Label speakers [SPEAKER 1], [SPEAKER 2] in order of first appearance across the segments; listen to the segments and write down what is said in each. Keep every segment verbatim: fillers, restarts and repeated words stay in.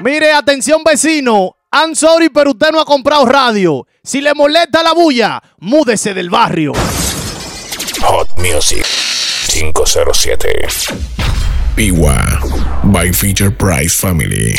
[SPEAKER 1] Mire, atención vecino, I'm sorry, pero usted no ha comprado radio. Si le molesta la bulla, múdese del barrio.
[SPEAKER 2] Hot Music cinco cero siete. Piwa by Feature Price Family.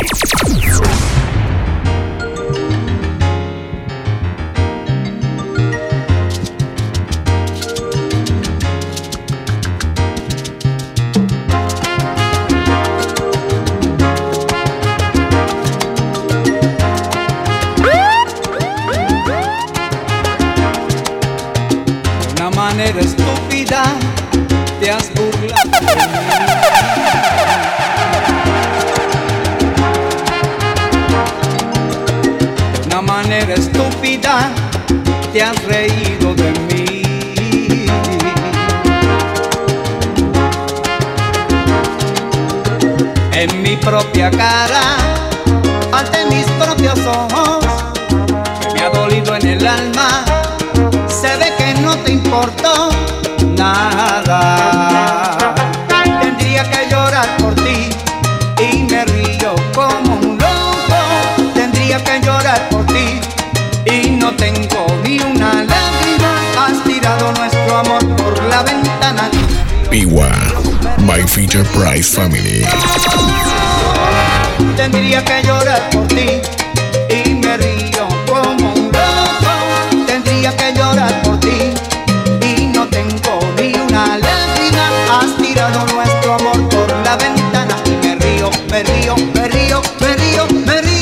[SPEAKER 3] Manera estúpida te has burlado de mí. De una manera estúpida te has reído de mí. En mi propia cara, ante mis propios ojos, me ha dolido en el alma. Se ve que no te importó nada. Tendría que llorar por ti y me río como un loco. Tendría que llorar por ti y no tengo ni una lágrima. Has tirado nuestro amor por la ventana.
[SPEAKER 2] Piwa by Feature Price Family.
[SPEAKER 3] Tendría que llorar por ti y me río como un loco. Tendría que llorar por ti y no tengo ni una lágrima. Has tirado nuestro amor por la ventana y me río, me río, me río, me río, me río.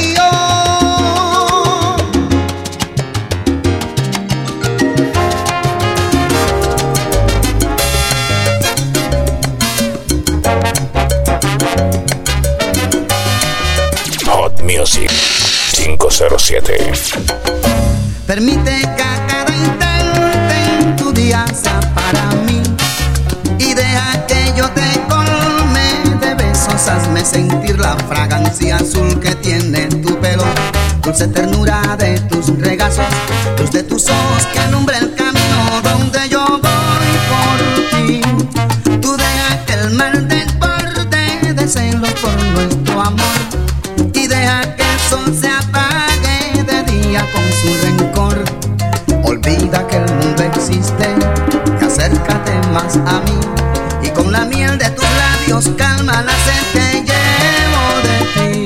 [SPEAKER 2] Hot Music cinco cero siete.
[SPEAKER 4] Permite que a cada instante tu día sea para mí y deja que yo te colme de besos. Hazme sentir la fragancia azul que tiene tu pelo, dulce ternura de tus regazos, luz de tus ojos que alumbra el camino donde yo voy por ti. Tú deja que el mar desborde de celos por nuestro amor y deja que el sol se apague de día con su rencor. Olvida que el mundo existe y acércate más a mí y con la miel de tus labios calma la sed que llevo de ti.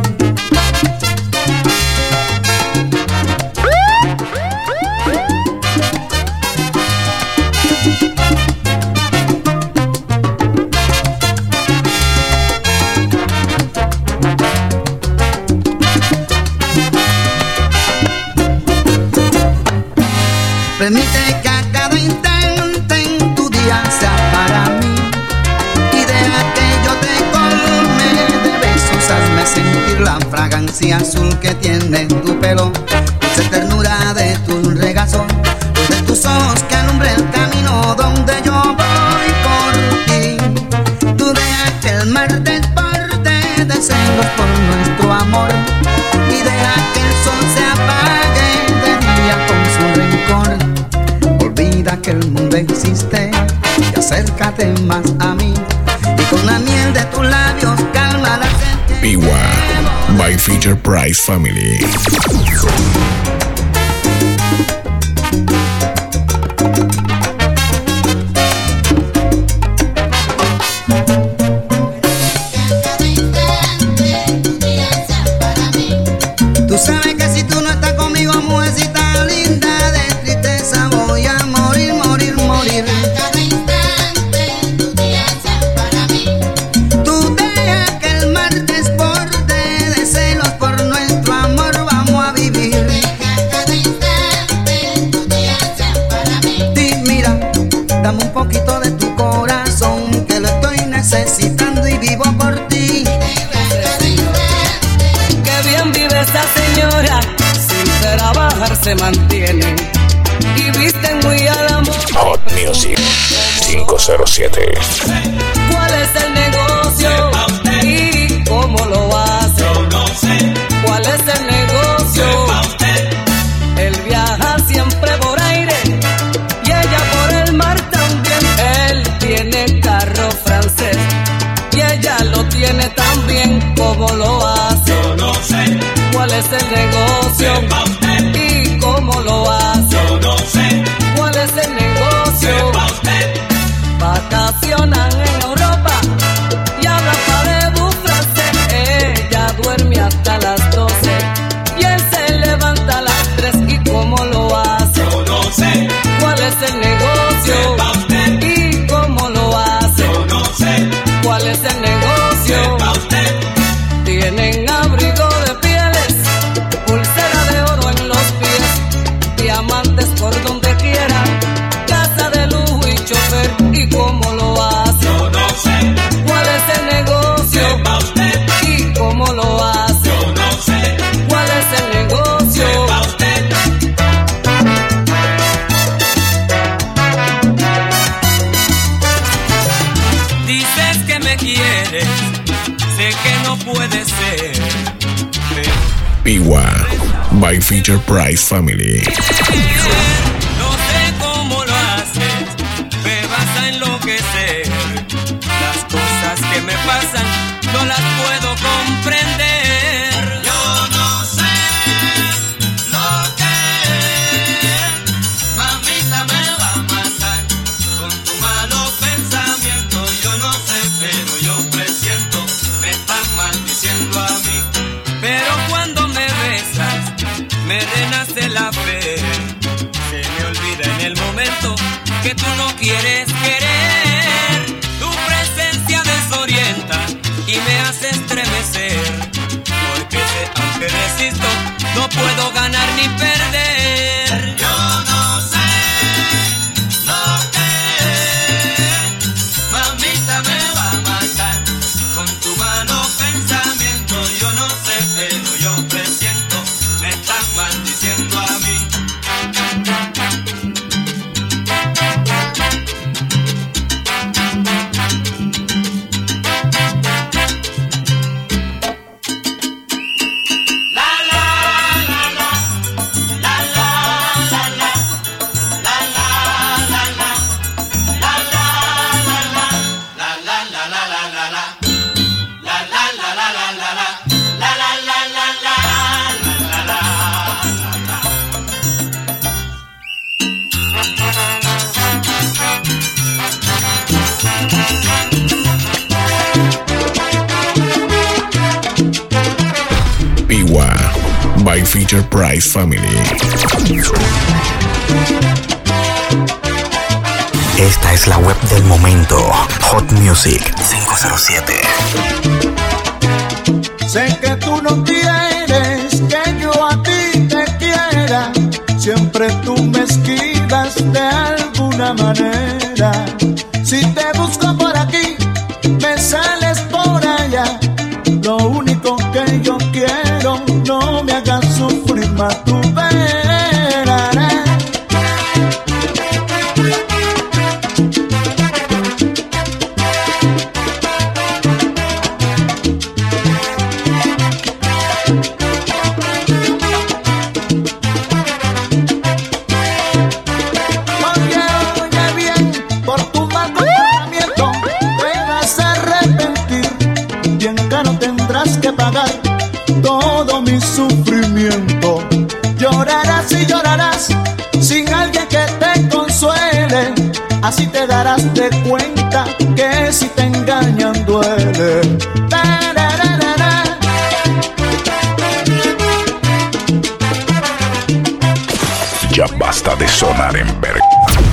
[SPEAKER 4] Permite que a cada instante en tu día sea para mí y deja que yo te colme de besos. Hazme sentir la fragancia azul que tiene tu pelo, dulce ternura de tus regazos, luz de tus ojos que alumbra el camino donde yo voy por ti. Tú deja que el mar desborde de celos por nuestro amor y deja que el sol se apague de día con su rencor. Olvida que el mundo existe y acércate más a mí y con la miel de tus labios calma la sed.
[SPEAKER 2] Piwa by Feature Price Family.
[SPEAKER 4] Tú sabes que si tú no estás conmigo, mujercita linda, de tristeza voy a morir, morir, morir.
[SPEAKER 5] Cada instante tu día sea para mí.
[SPEAKER 4] Tú deja que el mar desborde de celos por nuestro amor, vamos a vivir.
[SPEAKER 5] Cada instante tu día sea para mí.
[SPEAKER 4] Sí, mira, dame un poquito de tu corazón que lo estoy necesitando y vivo por ti.
[SPEAKER 3] Qué bien vive esta señora, sin trabajar se mantiene y visten muy al amor.
[SPEAKER 2] Hot Music cinco cero siete.
[SPEAKER 3] ¿Cuál es el negocio y cómo lo hace?
[SPEAKER 6] Yo no sé.
[SPEAKER 3] ¿Cuál es el negocio?
[SPEAKER 6] Sepa usted.
[SPEAKER 3] Él viaja siempre por aire y ella por el mar también. Él tiene carro francés y ella lo tiene tan bien como lo hace.
[SPEAKER 6] Yo no que no puede ser. Pero
[SPEAKER 2] Piwa by Feature Price Family.
[SPEAKER 6] no sé cómo lo haces, me vas a enloquecer. Las cosas que me pasan no las puedo comprender. Yo no sé lo que es, mamita me va a matar con tu malo pensamiento. Yo no sé, pero yo presiento, me están maldiciendo a mí. Pero cuando me besas, me renace la fe. Se me olvida en el momento que tú no quieres querer. Tu presencia desorienta y me hace estremecer. Porque sé, aunque resisto, no puedo ganar ni perder. Yo no sé lo que es, mamita me va a matar con tu malo pensamiento. Yo no sé, pero yo presiento, me están maldiciendo a mí.
[SPEAKER 2] Piwa by Feature Price Family.
[SPEAKER 7] Esta es la web del momento. Hot Music cinco cero siete.
[SPEAKER 3] Sé que tú no quieres que yo a ti te quiera. Siempre tú me esquivas de alguna manera. Si te busco por aquí, me sales por allá. Lo único que yo quiero, no me hagas sufrir más, tú verás. Oye, oye bien, por tu mal comportamiento te vas a arrepentir. Bien caro tendrás que pagar todo mi sufrimiento. Llorarás y llorarás sin alguien que te consuele. Así te darás de cuenta que si te engañan duele. Tarararara.
[SPEAKER 2] Ya basta de sonar en verga.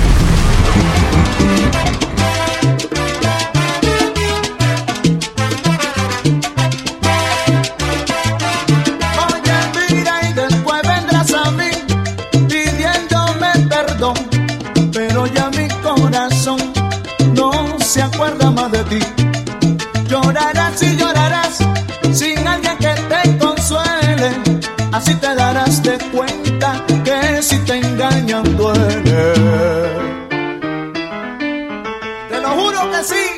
[SPEAKER 3] Oye, mira, y después vendrás a mí pidiéndome perdón. Pero ya mi corazón no se acuerda más de ti. Llorarás y llorarás sin alguien que te consuele. Así te darás de cuenta que si te engañan duele. Te lo juro que sí.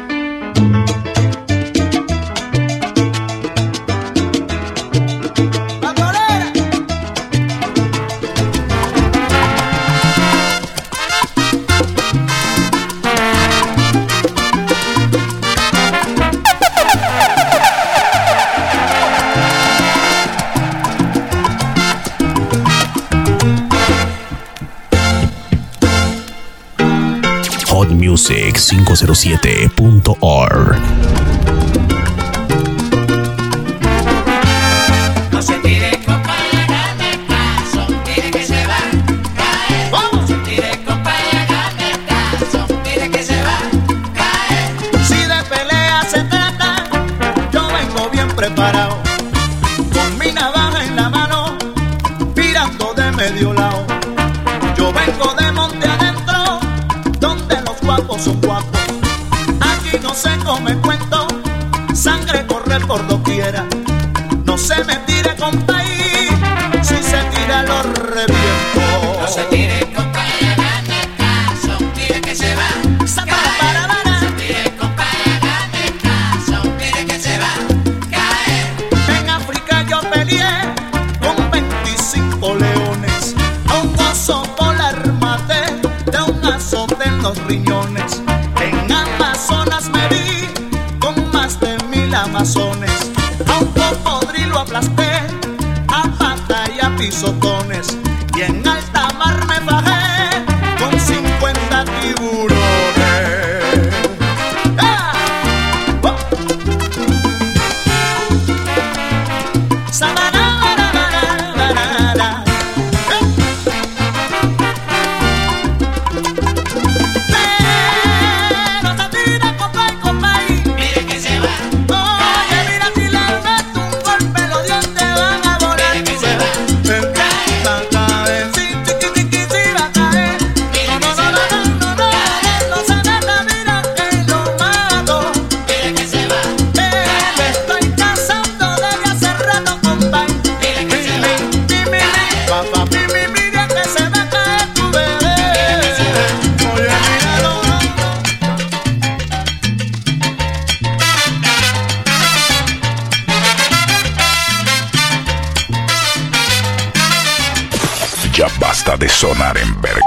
[SPEAKER 3] La torera.
[SPEAKER 2] hot music cinco cero siete punto org.
[SPEAKER 5] No se tire compa, hágame caso, tire que se va a caer. No se tire compa, hágame caso, tire que se va a caer.
[SPEAKER 3] Si de pelea se trata, yo vengo bien preparado, con mi navaja en la mano, mirando de medio lado. Yo vengo de monte adentro, donde los guapos son guapos. Aquí no se come cuento, sangre corre por doquiera. No se me tire compa y si se tira lo reviento.
[SPEAKER 5] No se tire compa, hágame caso, tire que se va a
[SPEAKER 3] Sa-
[SPEAKER 5] caer.
[SPEAKER 3] para, para, para.
[SPEAKER 5] No se tire compa, hágame caso, tire que se va a
[SPEAKER 8] Amazones. A un cocodrilo aplasté a pata y a pisotones, y en alta mar me bajé con cincuenta tiburones. ¡Ah! ¡Oh! Sabarararararara. ¡Eh! Pero se tira, compay, compay.
[SPEAKER 5] Mire que se va.
[SPEAKER 8] Oye, mira, si le meto un golpe, los dientes van a volar.
[SPEAKER 5] Mire que se va.
[SPEAKER 8] Va a caer, sí, tiqui, tiqui, sí, va a caer.
[SPEAKER 5] Mire
[SPEAKER 8] No,
[SPEAKER 5] que
[SPEAKER 8] no,
[SPEAKER 5] se
[SPEAKER 8] no,
[SPEAKER 5] va.
[SPEAKER 8] no, no, no, no se meta, mira que lo mato.
[SPEAKER 5] Mire que se va.
[SPEAKER 8] Me estoy casando desde hace rato, compay.
[SPEAKER 5] Mire que se va.
[SPEAKER 8] Mi, mi, mi, papá, mi, mi, mira que se va a caer tu bebé. Oye, míralo, no, no.
[SPEAKER 2] Ya basta de sonar en verga.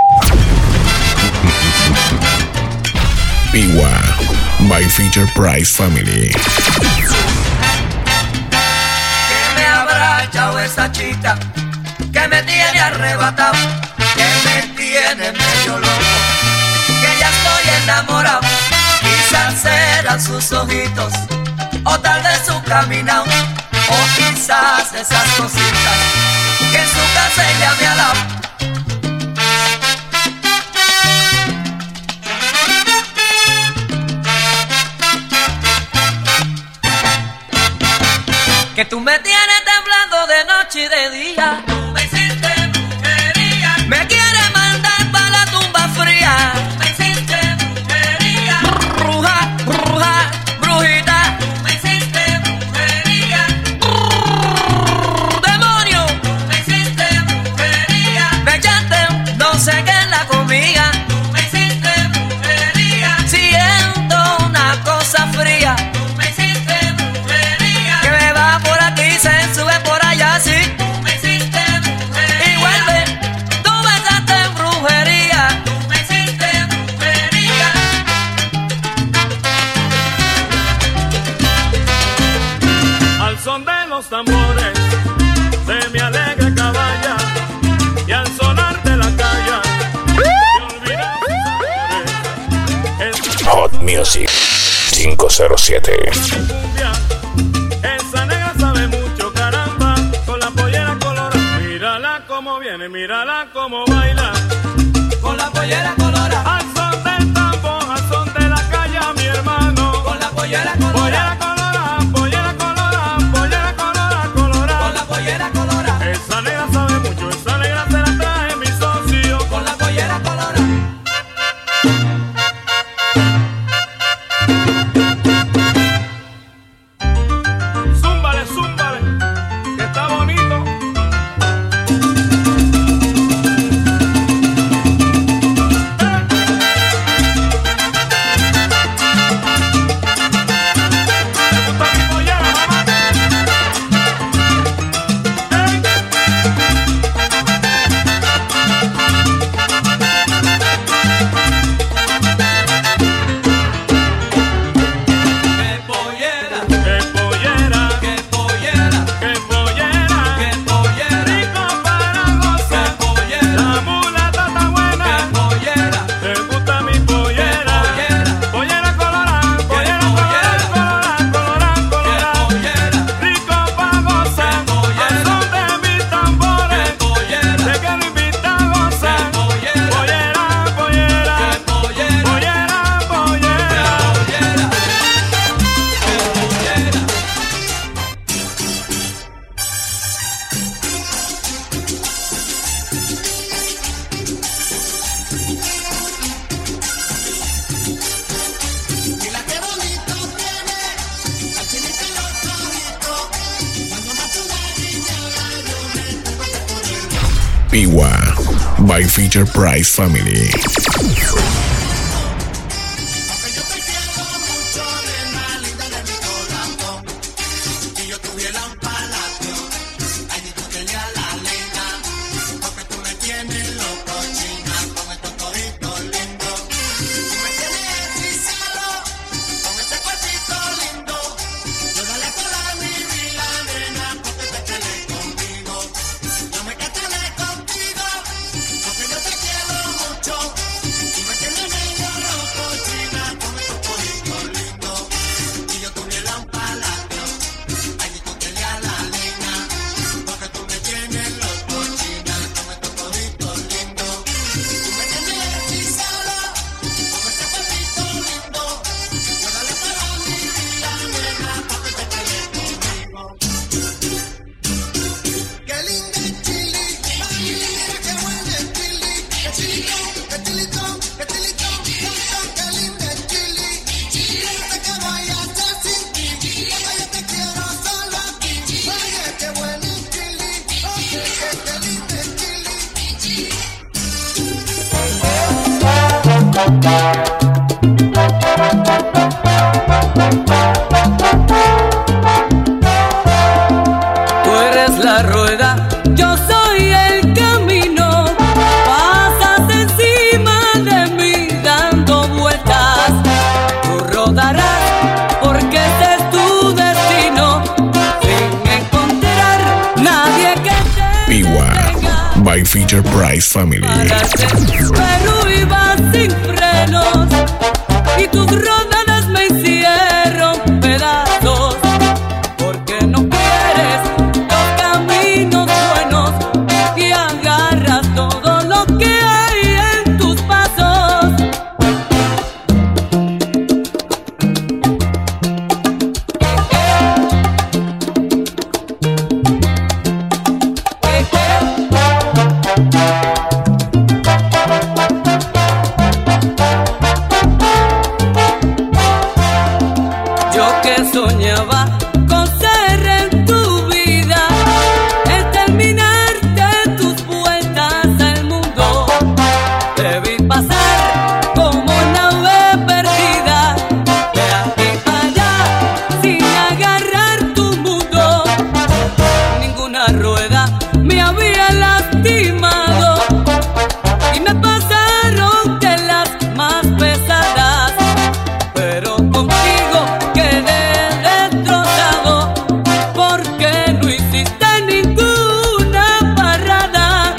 [SPEAKER 2] Piwa, by Feature Price Family.
[SPEAKER 6] Que me habrá echado esa chica que me tiene arrebatado, que me tiene medio loco, que ya estoy enamorado. Quizás serán sus ojitos, o tal vez su caminado, o quizás esas cositas que en su casa ella me ha dado. Que tú me tienes temblando de noche y de día. Tú me hiciste brujería. Me quieres mandar para la tumba fría. Tú me hiciste brujería. Bruja, bruja, brujita. Tú me hiciste brujería. Demonio. Tú me hiciste brujería. Me echaste no sé qué en la comida. Tú me hiciste brujería. Siento una cosa fría. Tú me hiciste brujería. Que me va por aquí, se sube por allá, sí. Tú me hiciste brujería. Y vuelve, tú me echaste en brujería. Tú me hiciste brujería.
[SPEAKER 9] Al son de los tambores se me alegra caballa, y al sonar de la calle me olvidan sus amores.
[SPEAKER 2] Hot Music cinco cero siete.
[SPEAKER 9] Esa cumbia, esa negra sabe mucho, caramba, con la pollera colorada. Mírala como viene, mírala como baila,
[SPEAKER 6] Con la pollera colorada.
[SPEAKER 9] al son del tambor, al son de la calle, mi hermano.
[SPEAKER 6] Con la pollera
[SPEAKER 9] Pollera
[SPEAKER 6] colorada.
[SPEAKER 9] colorada, pollera colorada, pollera colorada, colorada.
[SPEAKER 6] Con la pollera colorada.
[SPEAKER 9] Esa negra sabe mucho, esa negra se la traje mi socio.
[SPEAKER 6] Con la pollera colorada.
[SPEAKER 9] Zúmbale, zúmbale, que está bonito.
[SPEAKER 2] Piwa, by Feature Price Family.
[SPEAKER 10] Yo
[SPEAKER 6] Tú eres la rueda, yo soy el camino. Pasas encima de mí dando vueltas. Tú rodarás porque ese es tu destino. Sin encontrar nadie que te
[SPEAKER 2] Beware by Feature Price Family.
[SPEAKER 6] pero iba sin frenos y tus rodadas me hicieron pedazos. Porque no quieres los caminos buenos y agarras todo lo que hay en tus pasos. Yo que soñaba con ser en tu vida, el terminarte tus vueltas al mundo. Te vi pasar como nave perdida, de aquí para allá, sin agarrar tu mundo. Ninguna rueda me había lastimado y me pasaron de las más pesadas. Pero contigo quedé destrozado porque no hiciste ninguna parada.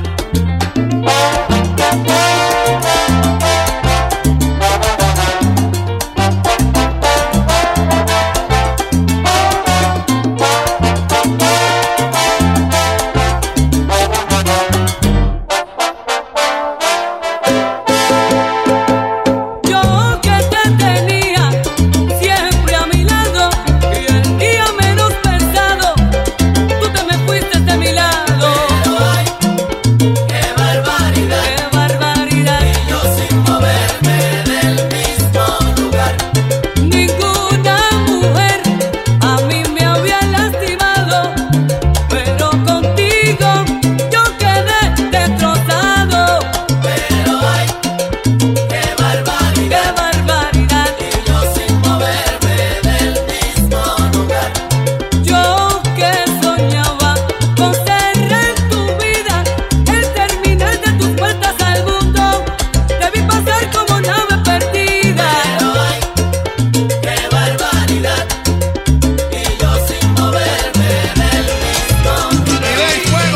[SPEAKER 6] Yo que te tenía siempre a mi lado y el día menos pensado, tú te me fuiste de mi lado. Pero ay, qué barbaridad, qué barbaridad. Y yo sin moverme del mismo lugar. Ninguna mujer a mí me había lastimado, pero contigo yo quedé destrozado. Pero ay, qué barbaridad, qué barbaridad. Y yo sin moverme del mismo lugar. Yo que soñaba con ser en tu vida, el terminar de tus vueltas al mundo. Te vi pasar como nave perdida. Pero ay, qué barbaridad. Y yo sin moverme del mismo lugar.
[SPEAKER 8] Nivel fuego.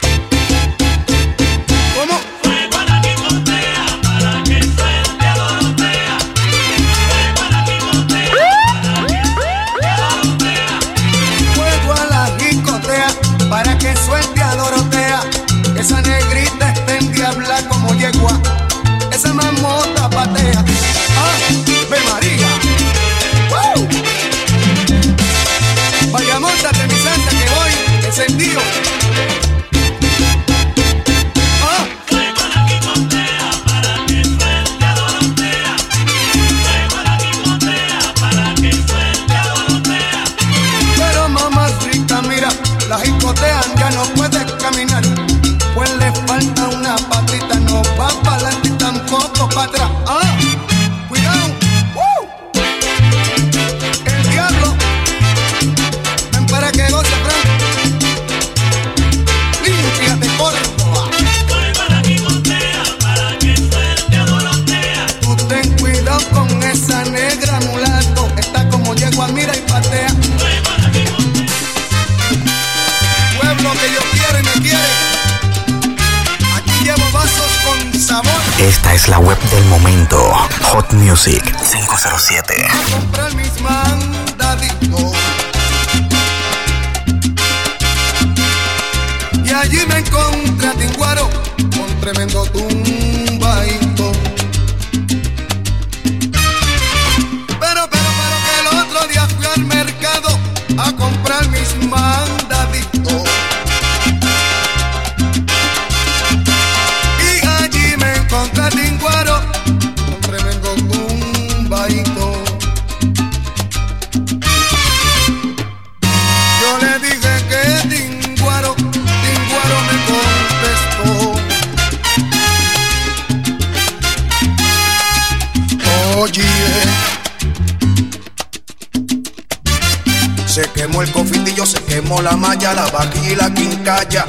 [SPEAKER 8] ¿Cómo?
[SPEAKER 9] Fuego a la Quijotea para que suelte a Dorotea. Fuego a la Quijotea
[SPEAKER 8] Fuego a la discotea para que suelte a Dorotea. Esa negrita está en diabla como yegua. Esa mamota patea. ¡Ah! ¡Ve María! ¡Wow! Vaya, móntate mi santa que voy encendido. ¡Ah!
[SPEAKER 9] Fuego a la Quijotea para que suelte a Dorotea. Fuego a la Quijotea para que suelte a Dorotea.
[SPEAKER 8] Pero mamacita, mira, la jicotean ya no puede caminar. Pues le falta una patita, no va para adelante y tampoco para atrás. ¡Ah! ¡Cuidado! ¡Woo! El diablo. Ven para que goce, Frank. Límpiate, Córdoba.
[SPEAKER 9] Fuego a la Quijotea para que suelte a Dorotea.
[SPEAKER 8] Tú ten cuidado con esa negra mulato. Está como yegua, mira y patea.
[SPEAKER 9] Fuego a la Quijotea.
[SPEAKER 8] Pueblo que yo quiero y me quiere. Aquí llevo vasos con sabor.
[SPEAKER 7] Esta es la web del momento. Hot Music cinco cero siete.
[SPEAKER 8] A comprar mis mandaditos. Y allí me encontré a Tinguaro con tremendo tumbaito. Pero, pero, pero que el otro día fui al mercado a comprar mis mandaditos. Y allí me encontré a Tinguaro con tremendo tumbaito. Yo le dije que Tinguaro, Tinguaro me contestó. Se quemó el confitillo, se quemó la malla, la vaquilla y la quincalla.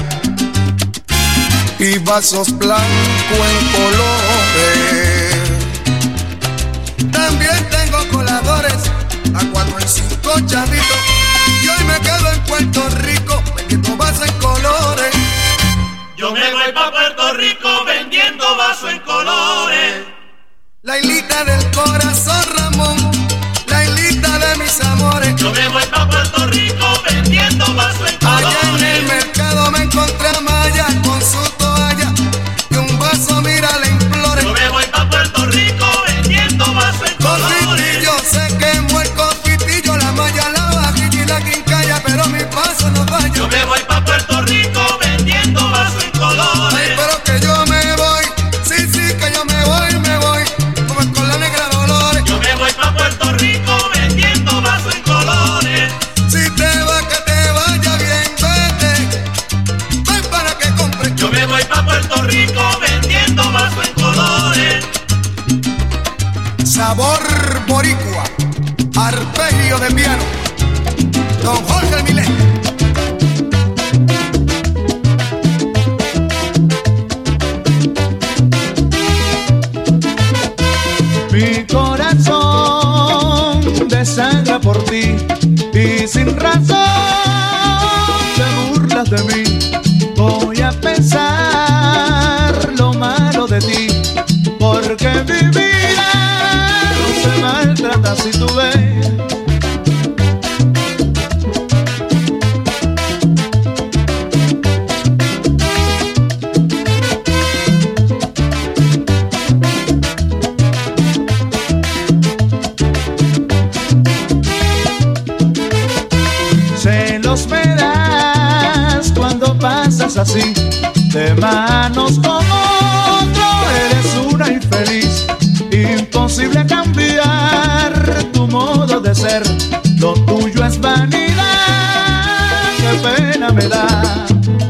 [SPEAKER 8] Y vasos blancos en colores. También tengo coladores a cuatro y cinco chavitos. Y hoy me quedo en Puerto Rico vendiendo vasos en colores.
[SPEAKER 5] Yo me voy pa' Puerto Rico vendiendo vasos en colores.
[SPEAKER 8] La islita del corazón, Ramón, la islita de mis amores.
[SPEAKER 5] Yo me voy pa' Puerto Rico vendiendo vasos en colores.
[SPEAKER 8] Allá en el mercado me encontré a Maya con su toalla y un vaso, mira, le implore.
[SPEAKER 5] Yo me voy pa' Puerto Rico vendiendo vasos en colores.
[SPEAKER 8] Confitillo, se quemó el confitillo, la malla, la vajilla y la quincalla, pero mi paso no falla.
[SPEAKER 5] Yo me voy pa' Puerto Rico vendiendo vasos en colores.
[SPEAKER 8] Ay, pero que yo me voy, sí, sí, que yo me voy, me voy, como con la negra Dolores.
[SPEAKER 5] Yo me voy pa' Puerto Rico vendiendo vasos en colores.
[SPEAKER 8] Si te va, que te vaya bien, vete, ven para que compre.
[SPEAKER 5] Yo me voy pa' Puerto Rico vendiendo vasos en colores.
[SPEAKER 8] Sabor boricua, arpegio de piano, don Jorge Milé.
[SPEAKER 10] Mi corazón desangra por ti y sin razón te burlas de mí. Voy a pensar lo malo de ti, porque mi vida no se maltrata si tú ves. Celos me das cuando pasas así, de manos con otro, eres una infeliz. Imposible cambiar tu modo de ser, lo tuyo es vanidad, qué pena me da.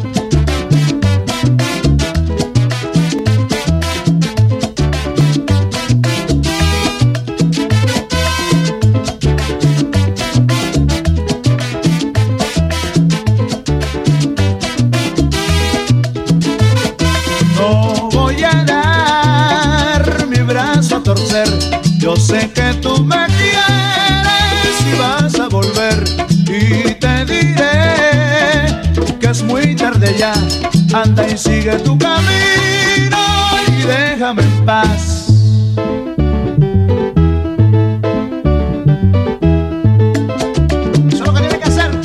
[SPEAKER 10] Yo sé que tú me quieres y vas a volver, y te diré que es muy tarde ya. Anda y sigue tu camino y déjame en paz. Eso es lo que tiene que hacer.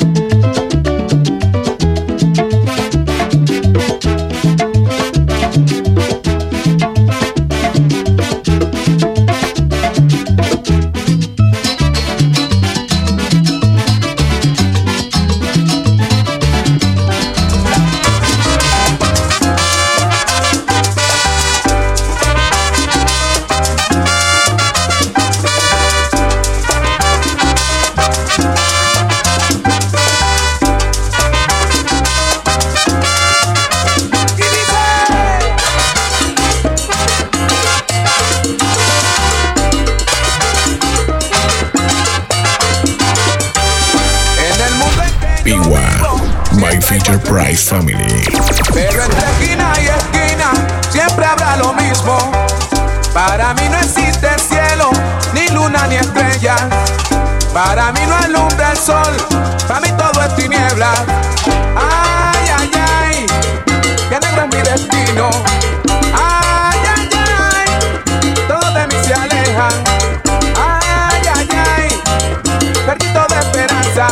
[SPEAKER 2] Price Family.
[SPEAKER 11] Pero entre esquina y esquina siempre habrá lo mismo. Para mí no existe cielo, ni luna ni estrellas. Para mí no alumbra el sol, para mí todo es tiniebla. Ay, ay, ay, qué negro es mi destino. Ay, ay, ay, todos de mí se alejan. Ay, ay, ay, perdí toda esperanza.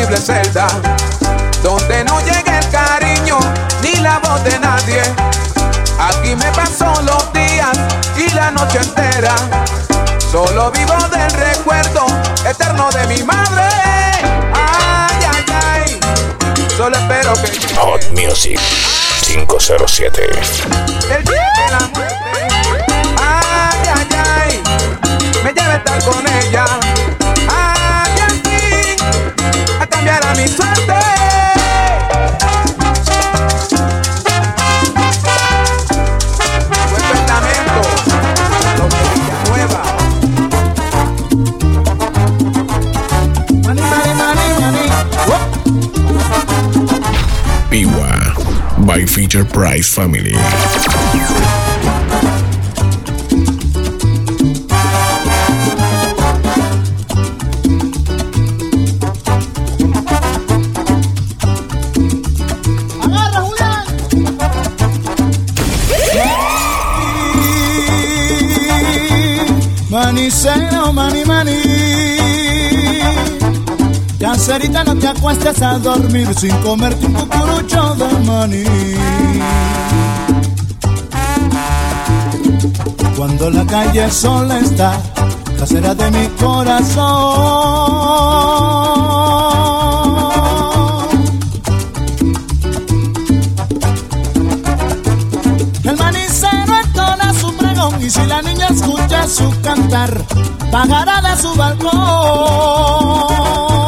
[SPEAKER 11] terrible celda, donde no llega el cariño ni la voz de nadie. Aquí me paso los días y la noche entera, solo vivo del recuerdo eterno de mi madre. Ay, ay, ay, solo espero que llegue
[SPEAKER 2] Hot Music cinco cero siete.
[SPEAKER 11] el día de la muerte. Ay, ay, ay, me lleve a estar con ella. Ay, al fin, a cambiar a mi suerte. Vuelvo el lamento, lo que Villanueva.
[SPEAKER 10] Money, money, money, money.
[SPEAKER 2] Piwa by Feature Price Family.
[SPEAKER 10] Agarra, Julián. Manicero, mani, mani. Cancerita, no te acuestes a dormir sin comerte un cucurucho de maní. Cuando la calle sola está, casera de mi corazón. El manicero entona su pregón y si la niña escucha su cantar, bajará de su balcón.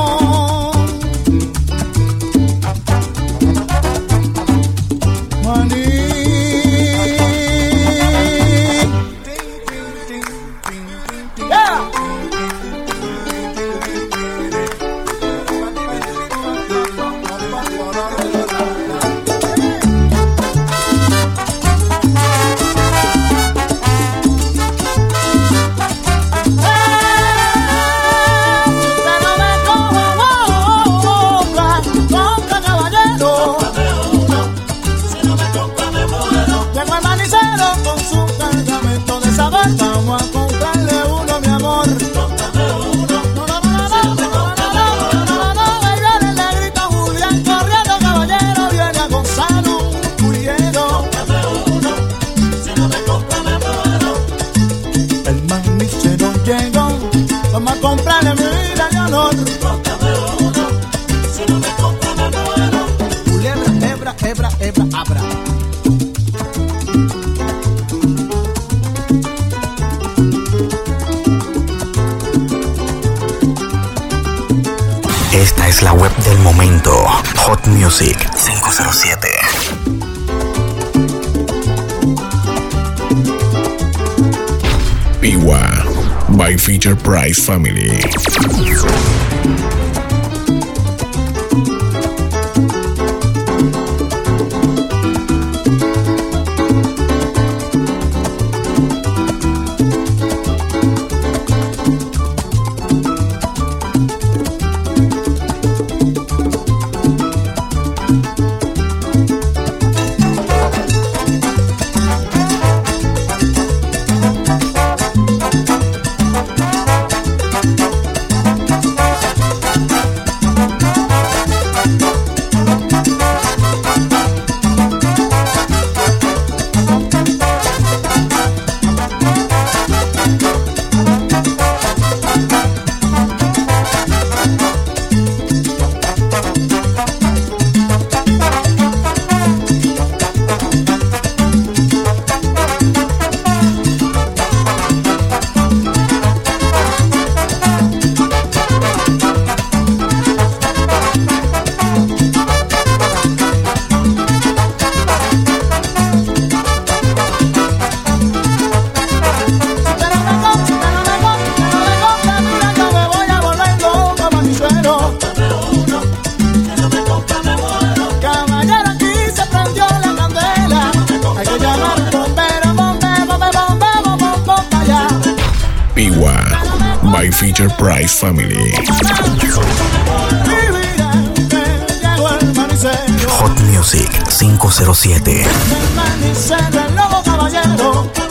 [SPEAKER 7] Esta es la web del momento, Hot Music cinco cero siete.
[SPEAKER 2] Piwa by Feature Price Family. by Feature Price Family.
[SPEAKER 7] Hot Music cinco cero siete.
[SPEAKER 10] El manicero, el lobo caballero.